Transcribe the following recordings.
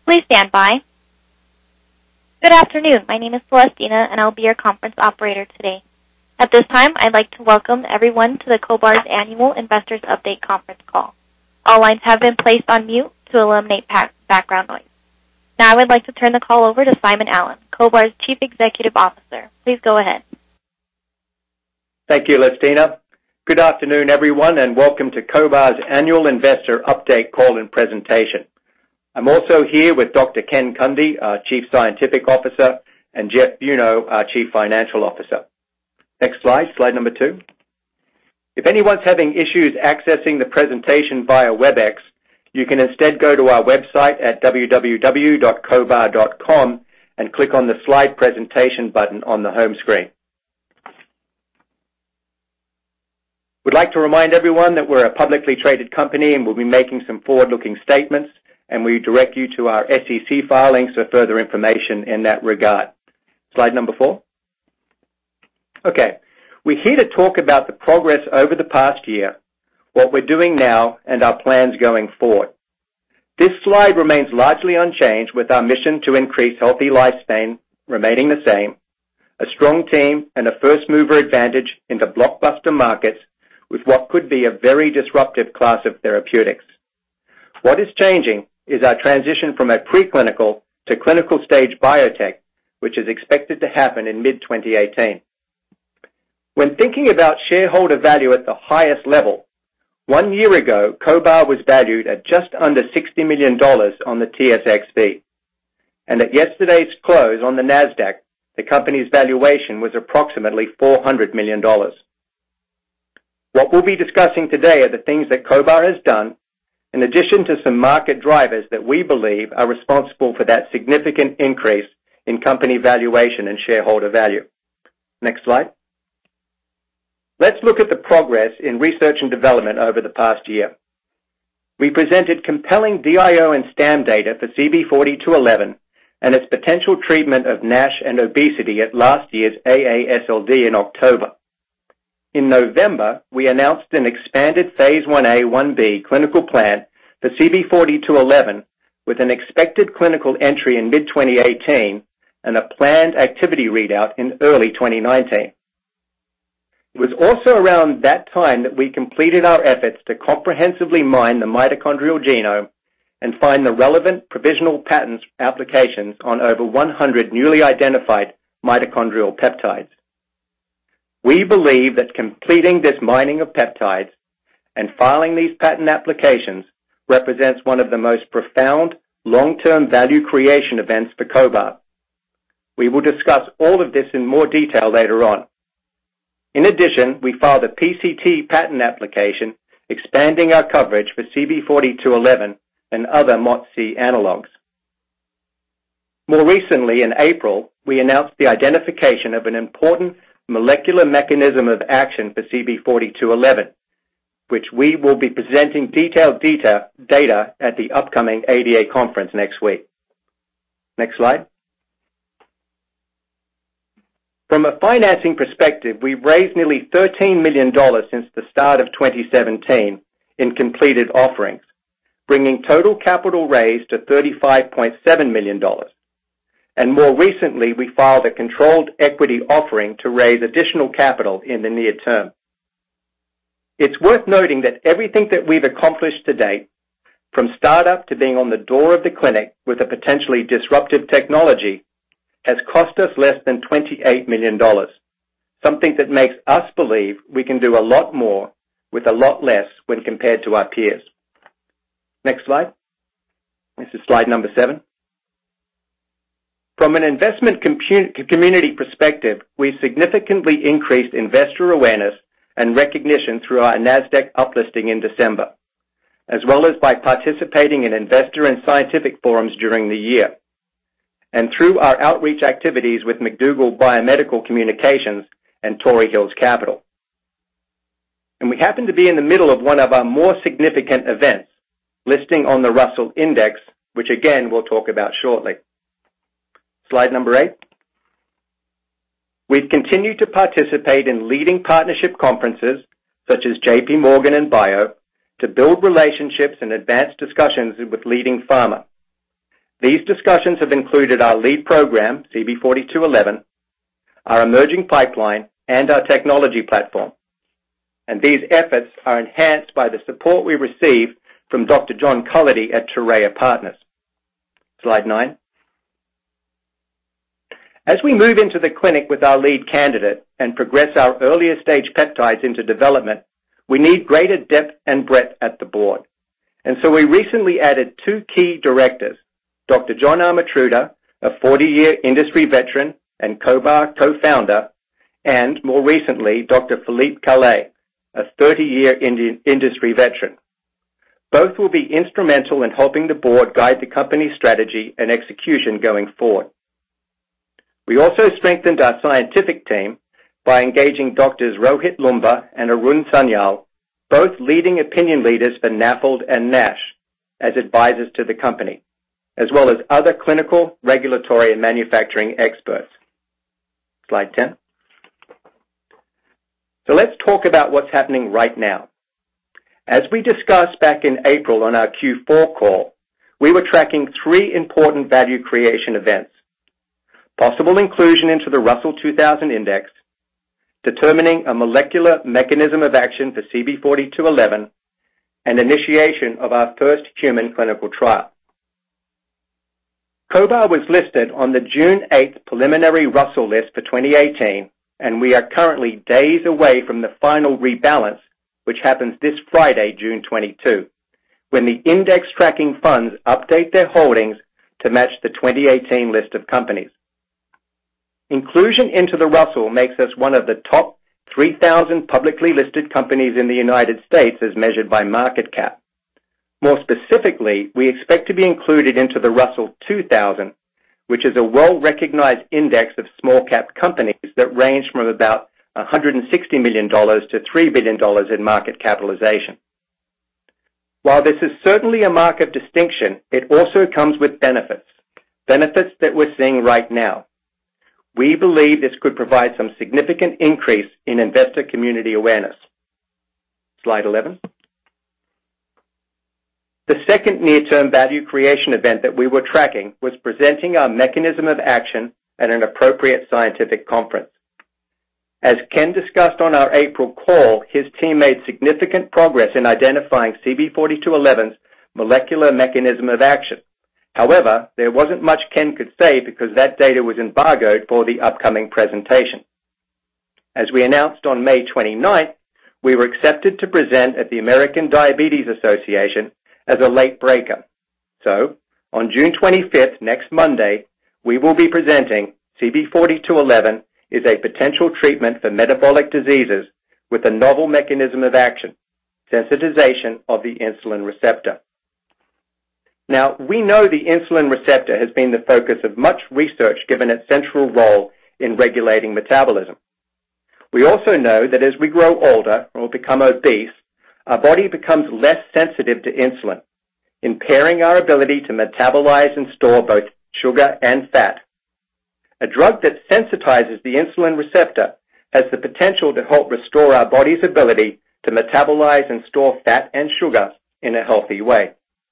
Please stand by. Good afternoon. My name is Celestina, and I'll be your conference operator today. At this time, I'd like to welcome everyone to the CoBar's Annual Investors Update conference call. All lines have been placed on mute to eliminate background noise. Now I would like to turn the call over to Simon Allen, CoBar's Chief Executive Officer. Please go ahead. Thank you, Celestina. Good afternoon, everyone, and welcome to CoBar's Annual Investor Update call and presentation. I'm also here with Dr. Ken Kunde, our Chief Scientific Officer, and Jeff Buno, our Chief Financial Officer. Next slide number 2. If anyone's having issues accessing the presentation via WebEx, you can instead go to our website at www.cobar.com and click on the slide presentation button on the home screen. We'd like to remind everyone that we're a publicly traded company and we'll be making some forward-looking statements, and we direct you to our SEC filings for further information in that regard. Slide number 4. Okay, we're here to talk about the progress over the past year, what we're doing now, and our plans going forward. This slide remains largely unchanged, with our mission to increase healthy lifespan remaining the same, a strong team, and a first-mover advantage into blockbuster markets with what could be a very disruptive class of therapeutics. What is changing is our transition from a preclinical to clinical stage biotech, which is expected to happen in mid-2018. When thinking about shareholder value at the highest level, 1 year ago, CoBar was valued at just under $60 million on the TSXV. And at yesterday's close on the NASDAQ, the company's valuation was approximately $400 million. What we'll be discussing today are the things that CoBar has done, in addition to some market drivers that we believe are responsible for that significant increase in company valuation and shareholder value. Next slide. Let's look at the progress in research and development over the past year. We presented compelling DIO and STAM data for CB4211 and its potential treatment of NASH and obesity at last year's AASLD in October. In November, we announced an expanded Phase 1A/1B clinical plan for CB4211 with an expected clinical entry in mid-2018 and a planned activity readout in early 2019. It was also around that time that we completed our efforts to comprehensively mine the mitochondrial genome and find the relevant provisional patent applications on over 100 newly identified mitochondrial peptides. We believe that completing this mining of peptides and filing these patent applications represents one of the most profound long-term value creation events for CoBar. We will discuss all of this in more detail later on. In addition, we filed a PCT patent application expanding our coverage for CB4211 and other MOTS-c analogs. More recently, in April, we announced the identification of an important molecular mechanism of action for CB4211, which we will be presenting detailed data at the upcoming ADA conference next week. Next slide. From a financing perspective, we've raised nearly $13 million since the start of 2017 in completed offerings, bringing total capital raised to $35.7 million. And more recently, we filed a controlled equity offering to raise additional capital in the near term. It's worth noting that everything that we've accomplished to date, from startup to being on the door of the clinic with a potentially disruptive technology, has cost us less than $28 million, something that makes us believe we can do a lot more with a lot less when compared to our peers. Next slide. This is slide number 7. From an investment community perspective, we significantly increased investor awareness and recognition through our NASDAQ uplisting in December, as well as by participating in investor and scientific forums during the year, and through our outreach activities with McDougall Biomedical Communications and Torrey Hills Capital. And we happen to be in the middle of one of our more significant events, listing on the Russell Index, which again we'll talk about shortly. Slide number 8. We've continued to participate in leading partnership conferences such as JP Morgan and Bio to build relationships and advance discussions with leading pharma. These discussions have included our lead program, CB4211, our emerging pipeline, and our technology platform. And these efforts are enhanced by the support we receive from Dr. John Cullity at Torreya Partners. Slide 9. As we move into the clinic with our lead candidate and progress our earlier stage peptides into development, we need greater depth and breadth at the board. And so we recently added 2 key directors, Dr. John Armatruda, a 40-year industry veteran and COBAR co-founder, and more recently, Dr. Philippe Calais, a 30-year industry veteran. Both will be instrumental in helping the board guide the company's strategy and execution going forward. We also strengthened our scientific team by engaging Drs. Rohit Lumba and Arun Sanyal, both leading opinion leaders for NAFLD and NASH, as advisors to the company, as well as other clinical, regulatory, and manufacturing experts. Slide 10. So let's talk about what's happening right now. As we discussed back in April on our Q4 call, we were tracking 3 important value creation events: possible inclusion into the Russell 2000 Index, determining a molecular mechanism of action for CB4211, and initiation of our first human clinical trial. COBAR was listed on the June 8th preliminary Russell list for 2018, and we are currently days away from the final rebalance, which happens this Friday, June 22, when the index tracking funds update their holdings to match the 2018 list of companies. Inclusion into the Russell makes us one of the top 3,000 publicly listed companies in the United States as measured by market cap. More specifically, we expect to be included into the Russell 2000, which is a well-recognized index of small-cap companies that range from about $160 million to $3 billion in market capitalization. While this is certainly a mark of distinction, it also comes with benefits that we're seeing right now. We believe this could provide some significant increase in investor community awareness. Slide 11. The second near-term value creation event that we were tracking was presenting our mechanism of action at an appropriate scientific conference. As Ken discussed on our April call, his team made significant progress in identifying CB4211's molecular mechanism of action. However, there wasn't much Ken could say because that data was embargoed for the upcoming presentation. As we announced on May 29th, we were accepted to present at the American Diabetes Association as a late breaker. So, on June 25th, next Monday, we will be presenting CB4211 is a potential treatment for metabolic diseases with a novel mechanism of action, sensitization of the insulin receptor. Now, we know the insulin receptor has been the focus of much research given its central role in regulating metabolism. We also know that as we grow older or become obese, our body becomes less sensitive to insulin, impairing our ability to metabolize and store both sugar and fat. A drug that sensitizes the insulin receptor has the potential to help restore our body's ability to metabolize and store fat and sugar in a healthy way.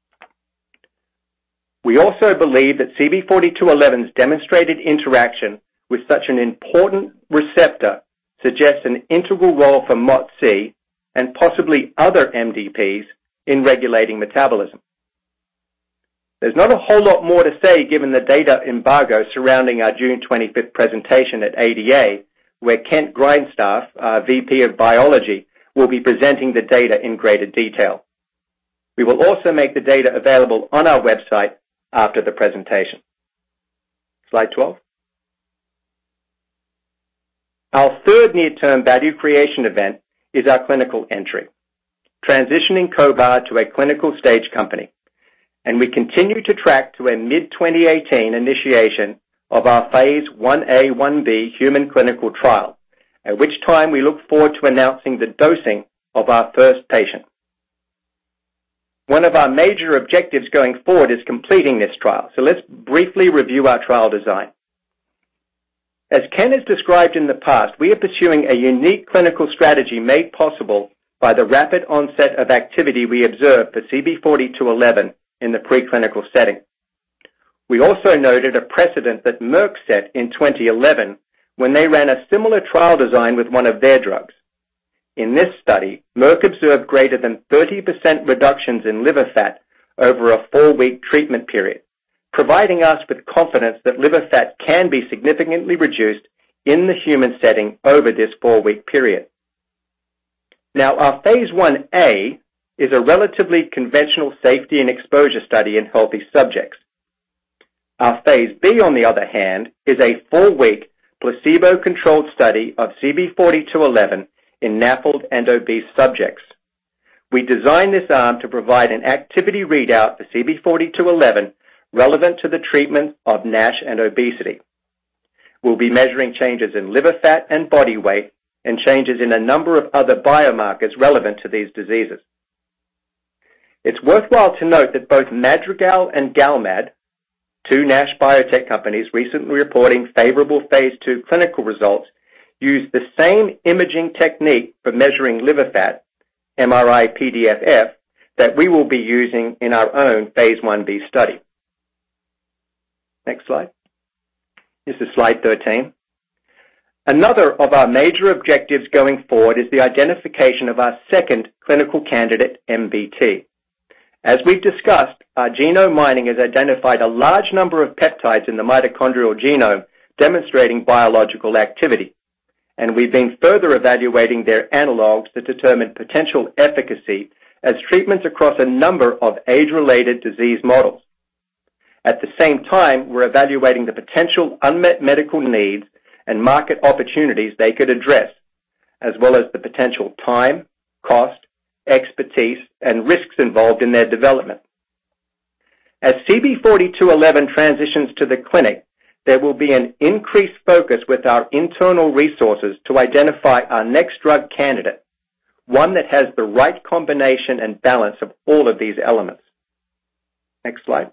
We also believe that CB4211's demonstrated interaction with such an important receptor suggests an integral role for MOTS-c and possibly other MDPs in regulating metabolism. There's not a whole lot more to say given the data embargo surrounding our June 25th presentation at ADA, where Kent Grindstaff, our VP of Biology, will be presenting the data in greater detail. We will also make the data available on our website after the presentation. Slide 12. Our third near-term value creation event is our clinical entry, transitioning COBAR to a clinical stage company. And we continue to track to a mid-2018 initiation of our phase 1A/1B human clinical trial, at which time we look forward to announcing the dosing of our first patient. One of our major objectives going forward is completing this trial, so let's briefly review our trial design. As Ken has described in the past, we are pursuing a unique clinical strategy made possible by the rapid onset of activity we observed for CB4211 in the preclinical setting. We also noted a precedent that Merck set in 2011 when they ran a similar trial design with one of their drugs. In this study, Merck observed greater than 30% reductions in liver fat over a 4-week treatment period, providing us with confidence that liver fat can be significantly reduced in the human setting over this 4-week period. Now, our Phase 1A is a relatively conventional safety and exposure study in healthy subjects. Our Phase B, on the other hand, is a 4-week placebo-controlled study of CB4211 in NAFLD and obese subjects. We designed this arm to provide an activity readout for CB4211 relevant to the treatment of NASH and obesity. We'll be measuring changes in liver fat and body weight and changes in a number of other biomarkers relevant to these diseases. It's worthwhile to note that both Madrigal and Galmad, two NASH biotech companies recently reporting favorable Phase 2 clinical results, use the same imaging technique for measuring liver fat, MRI-PDFF, that we will be using in our own Phase 1B study. Next slide. This is slide 13. Another of our major objectives going forward is the identification of our second clinical candidate, MBT. As we've discussed, our genome mining has identified a large number of peptides in the mitochondrial genome demonstrating biological activity, and we've been further evaluating their analogs to determine potential efficacy as treatments across a number of age-related disease models. At the same time, we're evaluating the potential unmet medical needs and market opportunities they could address, as well as the potential time, cost, expertise, and risks involved in their development. As CB4211 transitions to the clinic, there will be an increased focus with our internal resources to identify our next drug candidate, one that has the right combination and balance of all of these elements. Next slide.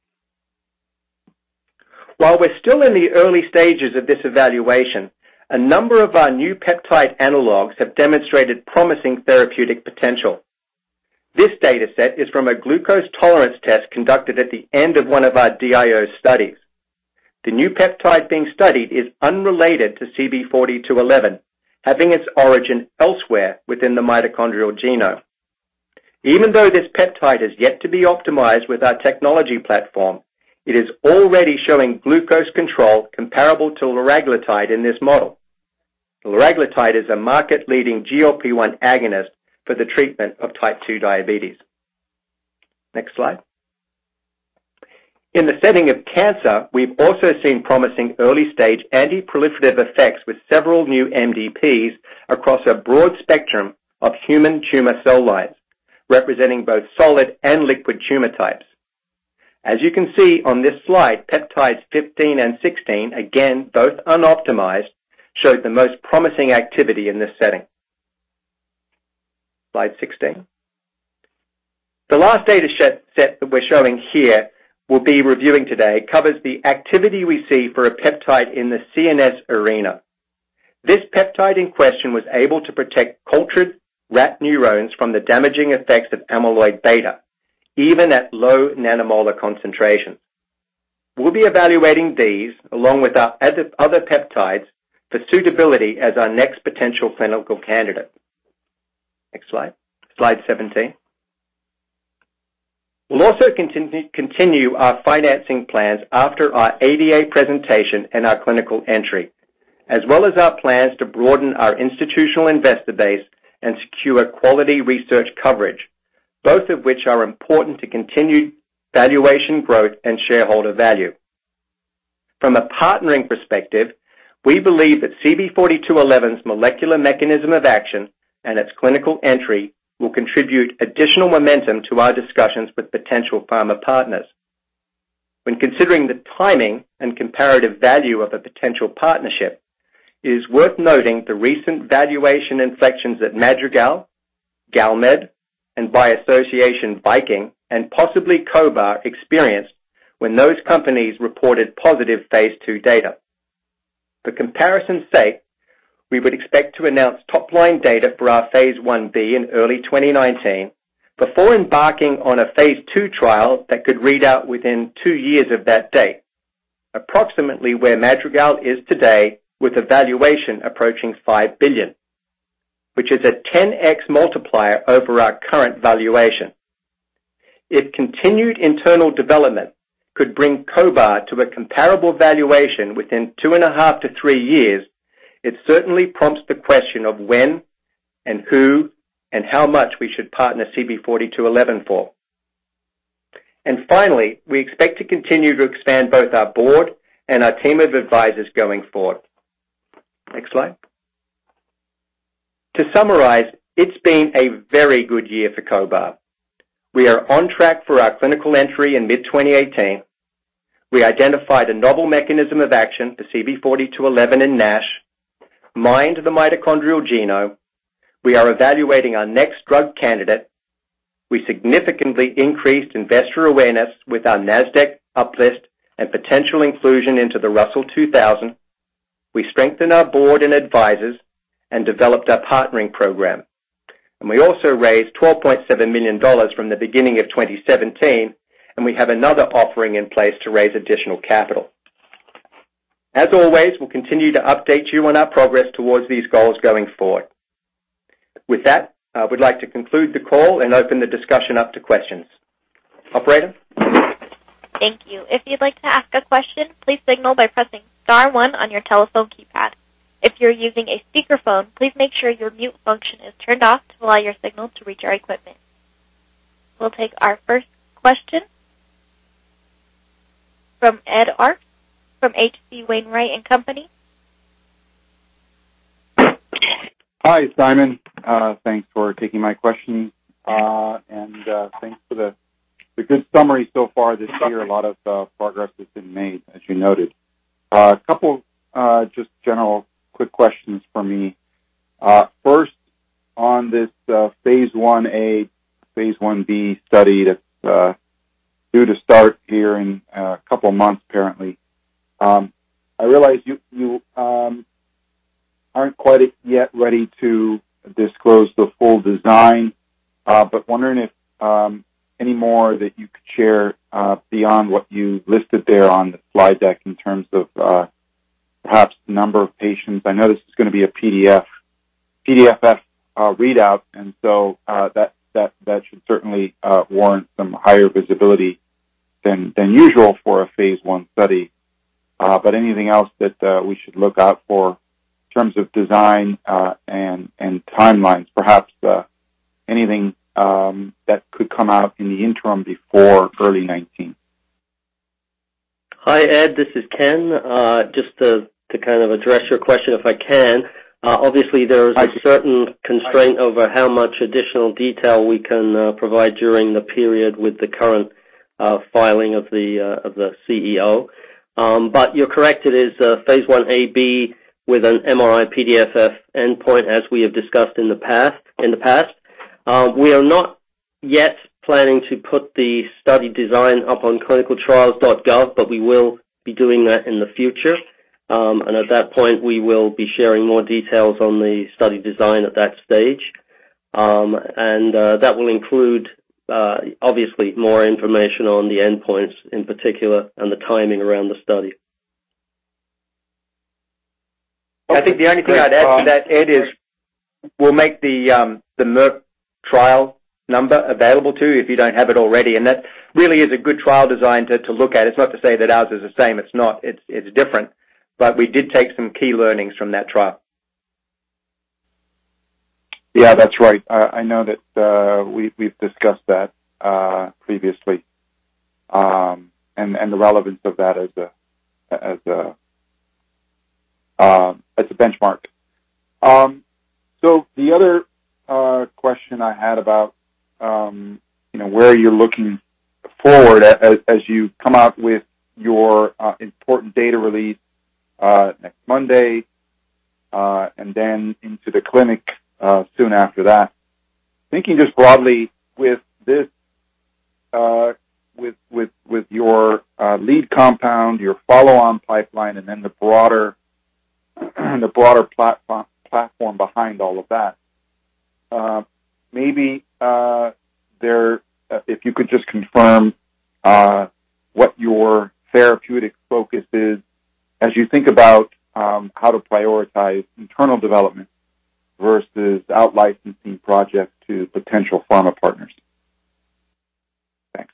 While we're still in the early stages of this evaluation, a number of our new peptide analogs have demonstrated promising therapeutic potential. This data set is from a glucose tolerance test conducted at the end of one of our DIO studies. The new peptide being studied is unrelated to CB4211, having its origin elsewhere within the mitochondrial genome. Even though this peptide is yet to be optimized with our technology platform, it is already showing glucose control comparable to liraglutide in this model. Liraglutide is a market-leading GLP-1 agonist for the treatment of type 2 diabetes. Next slide. In the setting of cancer, we've also seen promising early-stage anti-proliferative effects with several new MDPs across a broad spectrum of human tumor cell lines, representing both solid and liquid tumor types. As you can see on this slide, peptides 15 and 16, again, both unoptimized, showed the most promising activity in this setting. Slide 16. The last data set that we're showing here, we'll be reviewing today, covers the activity we see for a peptide in the CNS arena. This peptide in question was able to protect cultured rat neurons from the damaging effects of amyloid beta, even at low nanomolar concentrations. We'll be evaluating these, along with our other peptides, for suitability as our next potential clinical candidate. Next slide. Slide 17. We'll also continue our financing plans after our ADA presentation and our clinical entry, as well as our plans to broaden our institutional investor base and secure quality research coverage, both of which are important to continued valuation growth and shareholder value. From a partnering perspective, we believe that CB4211's molecular mechanism of action and its clinical entry will contribute additional momentum to our discussions with potential pharma partners. When considering the timing and comparative value of a potential partnership, it is worth noting the recent valuation inflections that Madrigal, Galmed, and by association Viking, and possibly Cobar experienced when those companies reported positive Phase 2 data. For comparison's sake, we would expect to announce top-line data for our Phase 1B in early 2019, before embarking on a phase 2 trial that could read out within 2 years of that date, approximately where Madrigal is today with a valuation approaching $5 billion, which is a 10x multiplier over our current valuation. If continued internal development could bring CohBar to a comparable valuation within 2.5 to 3 years, it certainly prompts the question of when and who and how much we should partner CB4211 for. And finally, we expect to continue to expand both our board and our team of advisors going forward. Next slide. To summarize, it's been a very good year for CohBar. We are on track for our clinical entry in mid-2018. We identified a novel mechanism of action for CB4211 in NASH, mined the mitochondrial genome. We are evaluating our next drug candidate. We significantly increased investor awareness with our NASDAQ uplist and potential inclusion into the Russell 2000. We strengthened our board and advisors and developed our partnering program. And we also raised $12.7 million from the beginning of 2017, and we have another offering in place to raise additional capital. As always, we'll continue to update you on our progress towards these goals going forward. With that, I would like to conclude the call and open the discussion up to questions. Operator? Thank you. If you'd like to ask a question, please signal by pressing star 1 on your telephone keypad. If you're using a speakerphone, please make sure your mute function is turned off to allow your signal to reach our equipment. We'll take our first question from Ed Arce from H.C. Wainwright and Company. Hi, Simon. Thanks for taking my questions, and thanks for the good summary so far this year. A lot of progress has been made, as you noted. A couple just general quick questions for me. First, on this Phase 1A, Phase 1B study that's due to start here in a couple of months, apparently. I realize you aren't quite yet ready to disclose the full design, but wondering if any more that you could share beyond what you listed there on the slide deck in terms of perhaps the number of patients. I know this is going to be a PDFF readout, and so that should certainly warrant some higher visibility than usual for a Phase 1 study. But anything else that we should look out for in terms of design and timelines, perhaps anything that could come out in the interim before early 19. Hi, Ed. This is Ken. Just to kind of address your question, if I can. Obviously, there is a certain constraint over how much additional detail we can provide during the period with the current filing of the CEO. But you're correct. It is Phase 1AB with an MRI PDFF endpoint, as we have discussed in the past. We are not yet planning to put the study design up on clinicaltrials.gov, but we will be doing that in the future. And at that point, we will be sharing more details on the study design at that stage. And that will include, obviously, more information on the endpoints in particular and the timing around the study. I think the only thing I'd add to that, Ed, is we'll make the Merck trial number available to you if you don't have it already. And that really is a good trial design to look at. It's not to say that ours is the same. It's not. It's different. But we did take some key learnings from that trial. Yeah, that's right. I know that we've discussed that previously, and the relevance of that as a benchmark. So the other question I had about where you're looking forward as you come out with your important data release next Monday, and then into the clinic soon after that. Thinking just broadly with this, with your lead compound, your follow-on pipeline, and then the broader platform behind all of that. Maybe if you could just confirm what your therapeutic focus is as you think about how to prioritize internal development versus out-licensing projects to potential pharma partners. Thanks.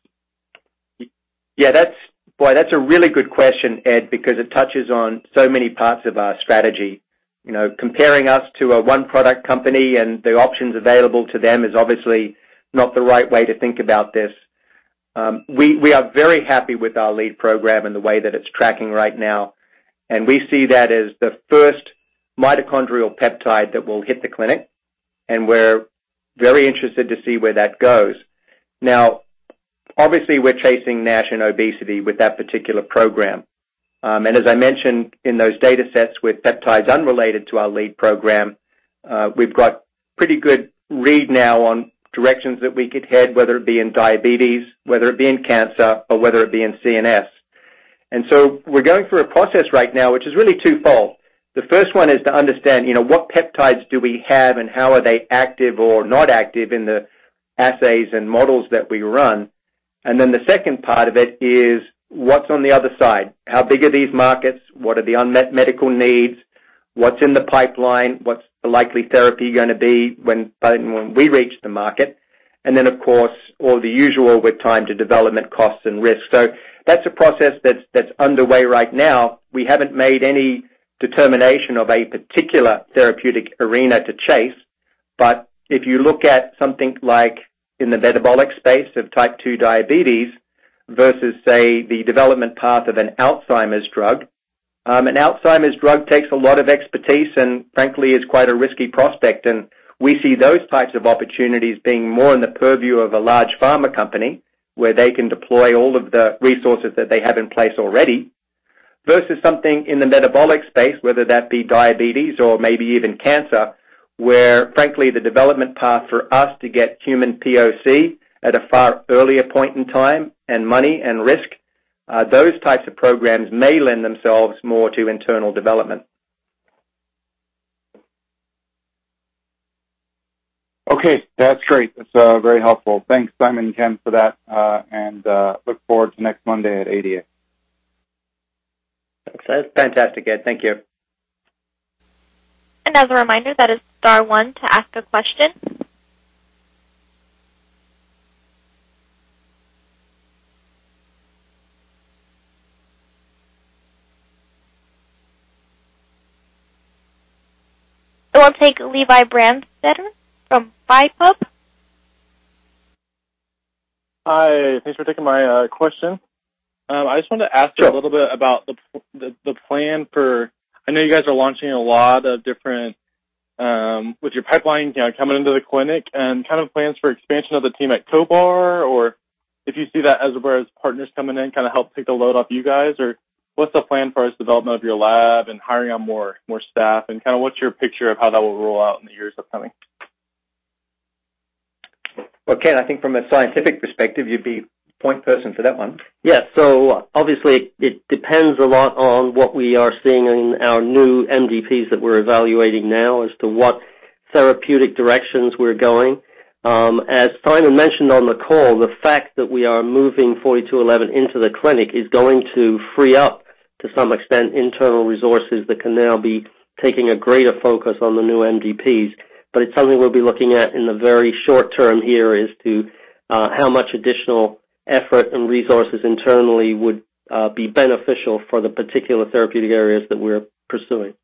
Yeah, that's a really good question, Ed, because it touches on so many parts of our strategy. Comparing us to a one-product company and the options available to them is obviously not the right way to think about this. We are very happy with our lead program and the way that it's tracking right now, and we see that as the first mitochondrial peptide that will hit the clinic, and we're very interested to see where that goes. Now, obviously, we're chasing NASH and obesity with that particular program. And as I mentioned in those data sets with peptides unrelated to our lead program, we've got pretty good read now on directions that we could head, whether it be in diabetes, whether it be in cancer, or whether it be in CNS. And so we're going through a process right now which is really twofold. The first one is to understand, what peptides do we have and how are they active or not active in the assays and models that we run. And then the second part of it is what's on the other side. How big are these markets? What are the unmet medical needs? What's in the pipeline? What's the likely therapy going to be when we reach the market? And then, of course, all the usual with time to development costs and risks. So that's a process that's underway right now. We haven't made any determination of a particular therapeutic arena to chase, but if you look at something like in the metabolic space of type 2 diabetes versus, say, the development path of an Alzheimer's drug, an Alzheimer's drug takes a lot of expertise and, frankly, is quite a risky prospect, and we see those types of opportunities being more in the purview of a large pharma company where they can deploy all of the resources that they have in place already, versus something in the metabolic space, whether that be diabetes or maybe even cancer, where, frankly, the development path for us to get human POC at a far earlier point in time and money and risk, those types of programs may lend themselves more to internal development. Okay, that's great. That's very helpful. Thanks, Simon and Ken, for that, and look forward to next Monday at ADA. Thanks. Fantastic, Ed. Thank you. And as a reminder, that is star 1 to ask a question. We'll take Levi Brandstetter from BiPub. Hi, thanks for taking my question. I just wanted to ask you a little bit about the plan for. I know you guys are launching a lot of different with your pipeline, coming into the clinic, and kind of plans for expansion of the team at CohBar, or if you see that as partners coming in, kind of help take the load off you guys, or what's the plan for development of your lab and hiring on more staff, and kind of what's your picture of how that will roll out in the years upcoming? Well, Ken, I think from a scientific perspective, you'd be point person for that one. Yeah, so obviously it depends a lot on what we are seeing in our new MDPs that we're evaluating now as to what therapeutic directions we're going. As Simon mentioned on the call, the fact that we are moving 4211 into the clinic is going to free up, to some extent, internal resources that can now be taking a greater focus on the new MDPs. But it's something we'll be looking at in the very short term here as to how much additional effort and resources internally would be beneficial for the particular therapeutic areas that we're pursuing.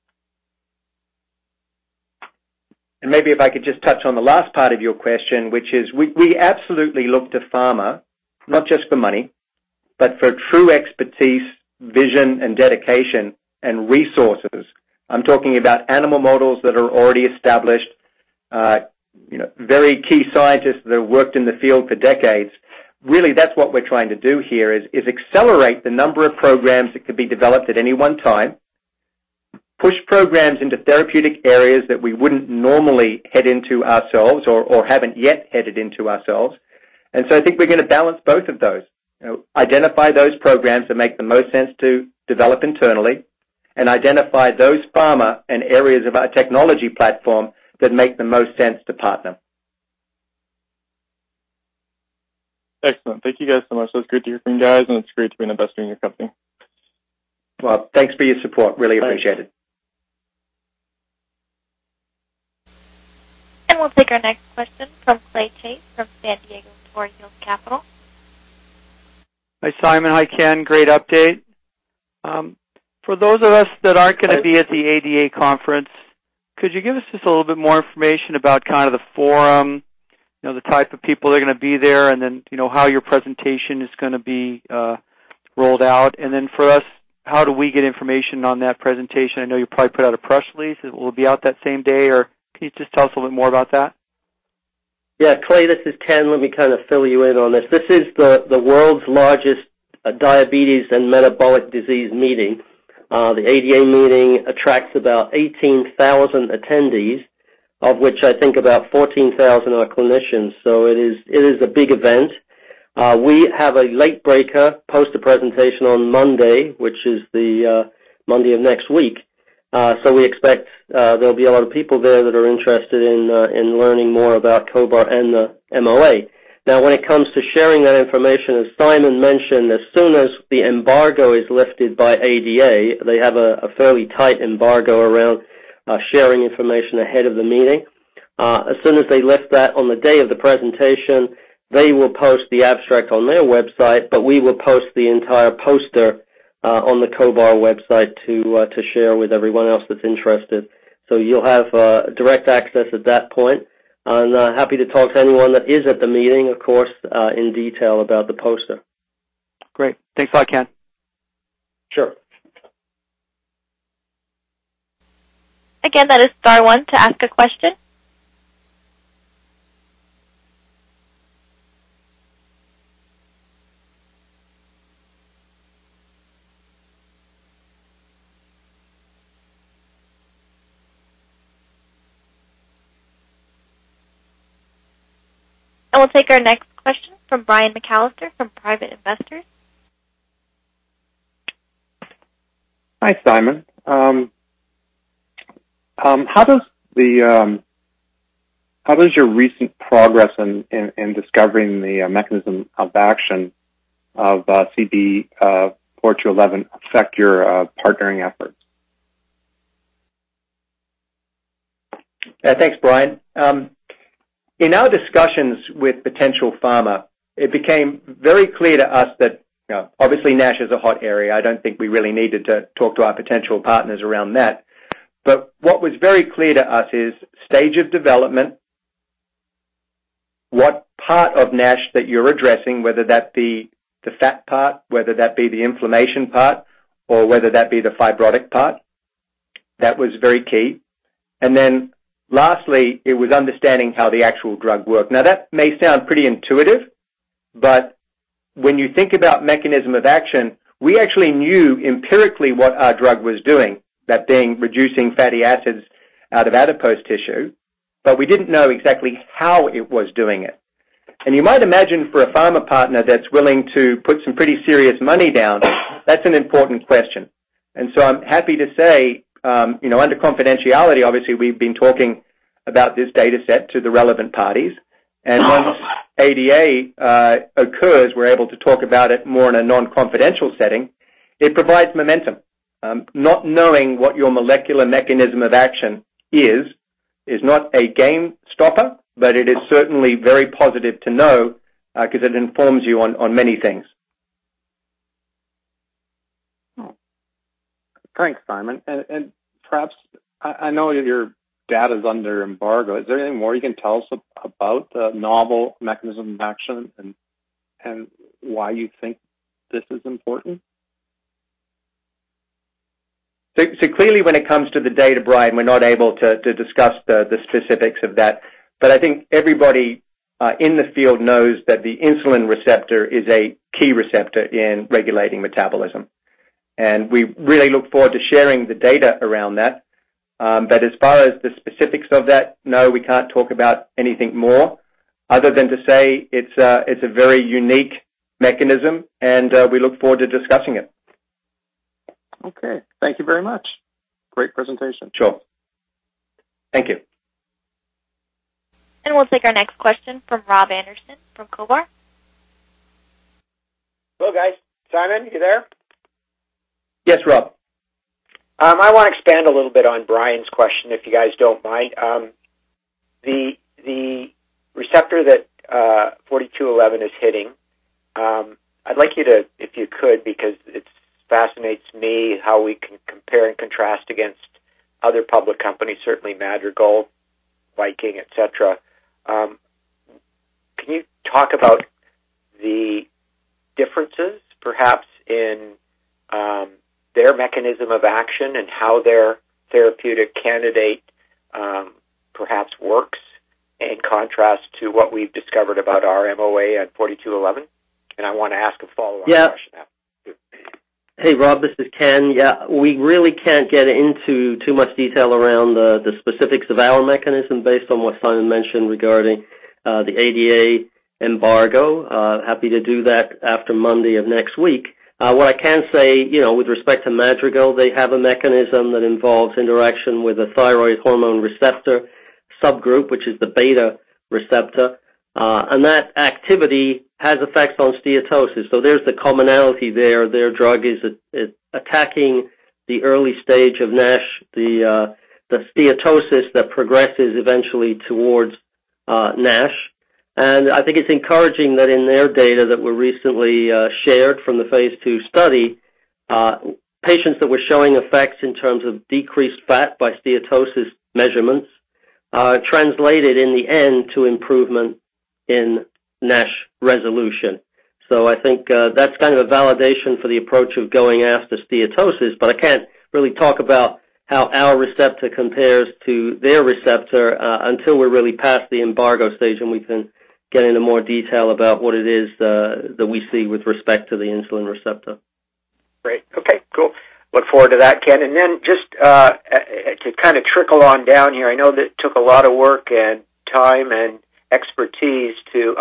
And maybe if I could just touch on the last part of your question, which is we absolutely look to pharma, not just for money, but for true expertise, vision, and dedication and resources. I'm talking about animal models that are already established, very key scientists that have worked in the field for decades. Really, that's what we're trying to do here is accelerate the number of programs that could be developed at any one time, push programs into therapeutic areas that we wouldn't normally head into ourselves or haven't yet headed into ourselves. And so I think we're going to balance both of those. Identify those programs that make the most sense to develop internally, and identify those pharma and areas of our technology platform that make the most sense to partner. Excellent. Thank you guys so much. That's great to hear from you guys, and it's great to be an investor in your company. Well, thanks for your support. Really appreciate it. And we'll take our next question from Clay Chase from San Diego Tor Hills Capital. Hi, Simon. Hi, Ken. Great update. For those of us that aren't going to be at the ADA conference, could you give us just a little bit more information about kind of the forum, the type of people that are going to be there, and then, how your presentation is going to be rolled out? And then for us, how do we get information on that presentation? I know you probably put out a press release. Will it be out that same day, or can you just tell us a little bit more about that? Yeah, Clay, this is Ken. Let me kind of fill you in on this. This is the world's largest diabetes and metabolic disease meeting. The ADA meeting attracts about 18,000 attendees, of which I think about 14,000 are clinicians. So it is a big event. We have a late breaker poster presentation on Monday, which is the Monday of next week. So we expect there'll be a lot of people there that are interested in learning more about COBAR and the MOA. Now, when it comes to sharing that information, as Simon mentioned, as soon as the embargo is lifted by ADA, they have a fairly tight embargo around sharing information ahead of the meeting. As soon as they lift that on the day of the presentation, they will post the abstract on their website, but we will post the entire poster on the COBAR website to share with everyone else that's interested. So you'll have direct access at that point. I'm happy to talk to anyone that is at the meeting, of course, in detail about the poster. Great. Thanks a lot, Ken. Sure. Again, that is star one to ask a question. And we'll take our next question from Brian McAllister from Private Investors. Hi, Simon. How does your recent progress in discovering the mechanism of action of CB4211 affect your partnering efforts? Thanks, Brian. In our discussions with potential pharma, it became very clear to us that obviously NASH is a hot area. I don't think we really needed to talk to our potential partners around that. But what was very clear to us is stage of development, what part of NASH that you're addressing, whether that be the fat part, whether that be the inflammation part, or whether that be the fibrotic part. That was very key. And then lastly, it was understanding how the actual drug worked. Now, that may sound pretty intuitive, but when you think about mechanism of action, we actually knew empirically what our drug was doing, that being reducing fatty acids out of adipose tissue, but we didn't know exactly how it was doing it. And you might imagine for a pharma partner that's willing to put some pretty serious money down, that's an important question. And so I'm happy to say, under confidentiality, obviously we've been talking about this data set to the relevant parties. And once ADA occurs, we're able to talk about it more in a non-confidential setting. It provides momentum. Not knowing what your molecular mechanism of action is not a game stopper, but it is certainly very positive to know because it informs you on many things. Thanks, Simon. And perhaps, I know your data is under embargo. Is there anything more you can tell us about the novel mechanism of action and why you think this is important? So clearly when it comes to the data, Brian, we're not able to discuss the specifics of that. But I think everybody in the field knows that the insulin receptor is a key receptor in regulating metabolism. And we really look forward to sharing the data around that. But as far as the specifics of that, no, we can't talk about anything more other than to say it's a very unique mechanism, and we look forward to discussing it. Okay. Thank you very much. Great presentation. Sure. Thank you. And we'll take our next question from Rob Anderson from COBAR. Simon, you there? Yes, Rob. I want to expand a little bit on Brian's question, if you guys don't mind. The receptor that 4211 is hitting, I'd like you to, if you could, because it fascinates me how we can compare and contrast against other public companies, certainly Madrigal, Viking, etc. Can you talk about the differences, perhaps, in their mechanism of action and how their therapeutic candidate perhaps works in contrast to what we've discovered about our MOA and 4211? And I want to ask a follow-on question now. Hey, Rob, this is Ken. Yeah, we really can't get into too much detail around the specifics of our mechanism based on what Simon mentioned regarding the ADA embargo. Happy to do that after Monday of next week. What I can say, with respect to Madrigal, they have a mechanism that involves interaction with a thyroid hormone receptor subgroup, which is the beta receptor, and that activity has effects on steatosis. So there's the commonality there. Their drug is attacking the early stage of NASH, the steatosis that progresses eventually towards NASH. And I think it's encouraging that in their data that were recently shared from the phase 2 study, patients that were showing effects in terms of decreased fat by steatosis measurements translated in the end to improvement in NASH resolution. So I think that's kind of a validation for the approach of going after steatosis, but I can't really talk about how our receptor compares to their receptor until we're really past the embargo stage and we can get into more detail about what it is that we see with respect to the insulin receptor. Great. Okay, cool. Look forward to that, Ken. And then just to kind of trickle on down here, I know that it took a lot of work and time and expertise to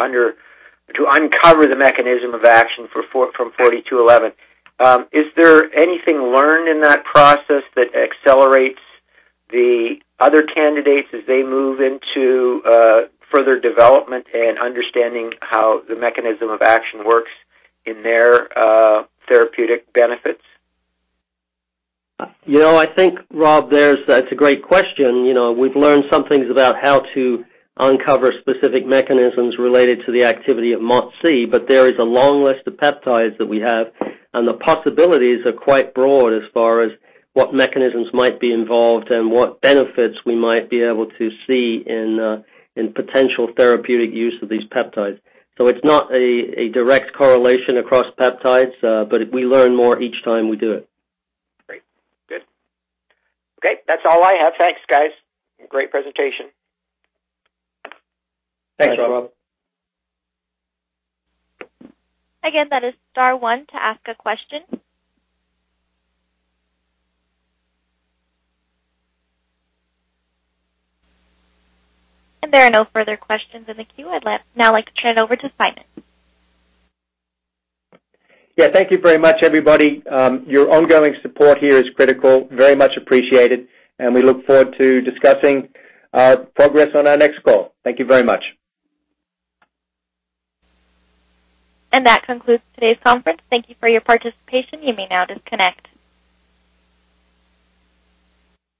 uncover the mechanism of action from 4211. Is there anything learned in that process that accelerates the other candidates as they move into further development and understanding how the mechanism of action works in their therapeutic benefits? I think, Rob, it's a great question. We've learned some things about how to uncover specific mechanisms related to the activity of MOTS-c, but there is a long list of peptides that we have, and the possibilities are quite broad as far as what mechanisms might be involved and what benefits we might be able to see in potential therapeutic use of these peptides. So it's not a direct correlation across peptides, but we learn more each time we do it. Great. Good. Okay, that's all I have. Thanks, guys. Great presentation. Thanks, Rob. Again, that is star 1 to ask a question. And there are no further questions in the queue. I'd now like to turn it over to Simon. Yeah, thank you very much, everybody. Your ongoing support here is critical, very much appreciated, and we look forward to discussing our progress on our next call. Thank you very much. And that concludes today's conference. Thank you for your participation. You may now disconnect.